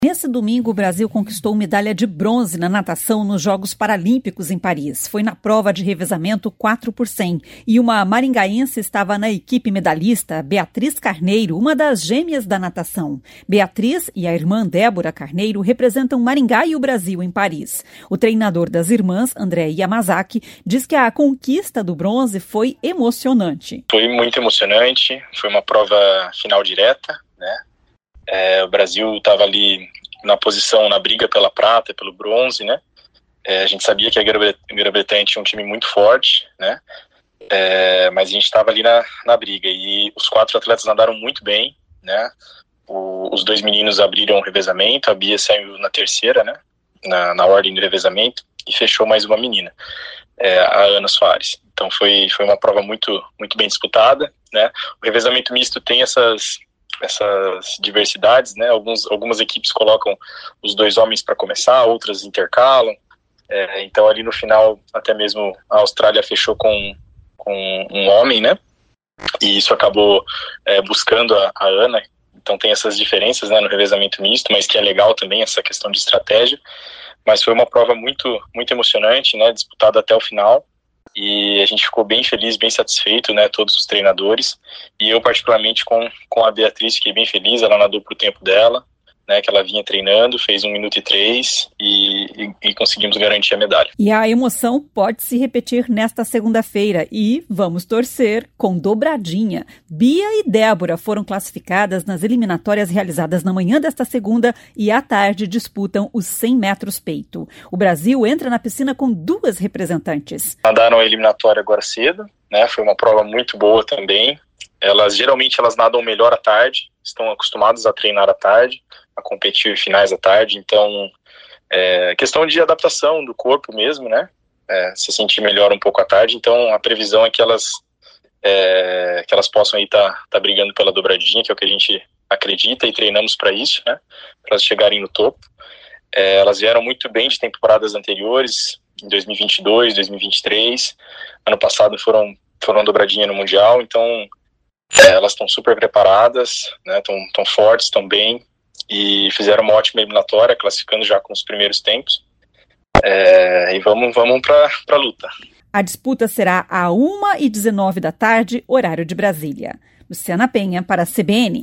Nesse domingo, o Brasil conquistou medalha de bronze na natação nos Jogos Paralímpicos em Paris. Foi na prova de revezamento 4x100. E uma maringaense estava na equipe medalhista, Beatriz Carneiro, uma das gêmeas da natação. Beatriz e a irmã Débora Carneiro representam Maringá e o Brasil em Paris. O treinador das irmãs, André Yamazaki, diz que a conquista do bronze foi emocionante. Foi muito emocionante, foi uma prova final direta, né? O Brasil estava ali na posição, na briga pela prata, pelo bronze, né? A gente sabia que a Grã-Bretanha tinha um time muito forte, né? Mas a gente estava ali na briga e os 4 atletas nadaram muito bem, né? Os 2 meninos abriram o revezamento, a Bia saiu na terceira, né? Na ordem do revezamento e fechou mais uma menina, a Ana Soares. Então foi uma prova muito, muito bem disputada, né? O revezamento misto tem essas diversidades, né? Algumas equipes colocam os 2 homens para começar, outras intercalam. Então ali no final, até mesmo a Austrália fechou com um homem, né? E isso acabou buscando a Ana. Então tem essas diferenças, né, no revezamento misto, mas que é legal também essa questão de estratégia. Mas foi uma prova muito, muito emocionante, né? Disputada até o final. E a gente ficou bem feliz, bem satisfeito, né, todos os treinadores, e eu particularmente com a Beatriz fiquei bem feliz. Ela nadou pro tempo dela, né, que ela vinha treinando, fez 1 minuto e 3 e conseguimos garantir a medalha. E a emoção pode se repetir nesta segunda-feira e vamos torcer com dobradinha. Bia e Débora foram classificadas nas eliminatórias realizadas na manhã desta segunda e à tarde disputam os 100 metros peito. O Brasil entra na piscina com 2 representantes. Nadaram a eliminatória agora cedo, né, foi uma prova muito boa também. Geralmente elas nadam melhor à tarde, estão acostumadas a treinar à tarde, a competir finais à tarde, então questão de adaptação do corpo mesmo, né, se sentir melhor um pouco à tarde. Então a previsão é que elas possam aí tá brigando pela dobradinha, que é o que a gente acredita e treinamos para isso, né, para elas chegarem no topo. Elas vieram muito bem de temporadas anteriores, em 2022, 2023, ano passado foram dobradinha no Mundial, então elas estão super preparadas, né, estão fortes, estão bem, e fizeram uma ótima eliminatória, classificando já com os primeiros tempos. E vamos para a luta. A disputa será às 1h19 da tarde, horário de Brasília. Luciana Penha para a CBN.